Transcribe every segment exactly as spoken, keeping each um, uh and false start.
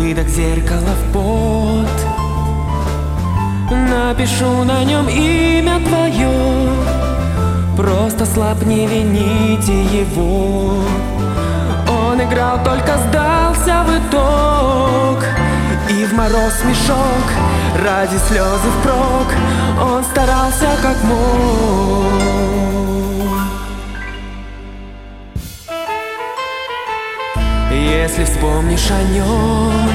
Выдох зеркала в пот, напишу на нем имя твое. Просто слаб, не вините его. Он играл, только сдался в итог. И в мороз мешок, ради слезы впрок, он старался как мог. Если вспомнишь о нем,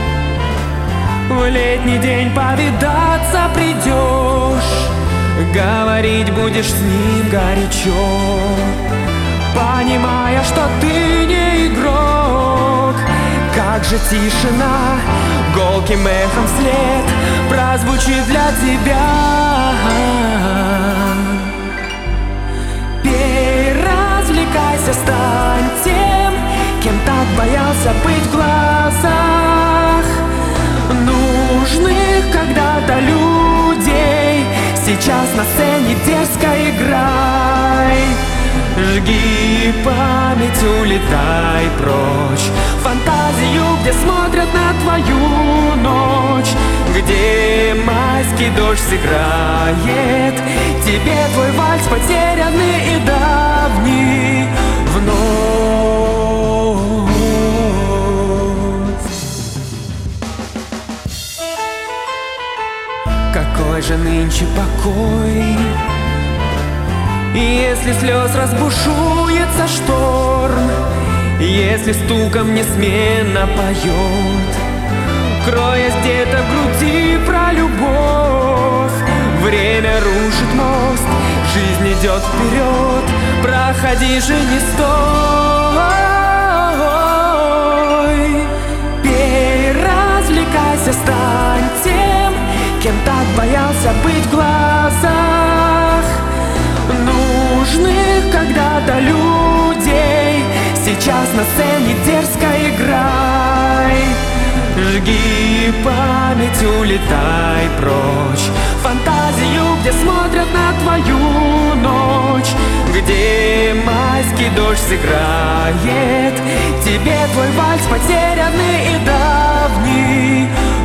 в летний день повидаться придешь, говорить будешь с ним горячо, понимая, что ты не игрок. Как же тишина гулким эхом вслед прозвучит для тебя. Пей, развлекайся, стань тем, кем так боялся быть в глазах нужных когда-то людей. Сейчас на сцене дерзко играй. Жги память, улетай прочь, фантазию, где смотрят на твою ночь, где майский дождь сыграет тебе твой вальс, потерянный и давний, вновь. Какой же нынче покой, если слез разбушуется шторм, если стуком несменно поет, кроясь где-то в груди про любовь. Время рушит мост, жизнь идет вперед, проходи же, не стой. Пей, развлекайся, стань тем, кем так боялся быть в глазах нужных когда-то людей. Сейчас на сцене дерзко играй. Жги память, улетай прочь, фантазию, где смотрят на твою ночь, где майский дождь сыграет тебе твой вальс, потерянный и давний,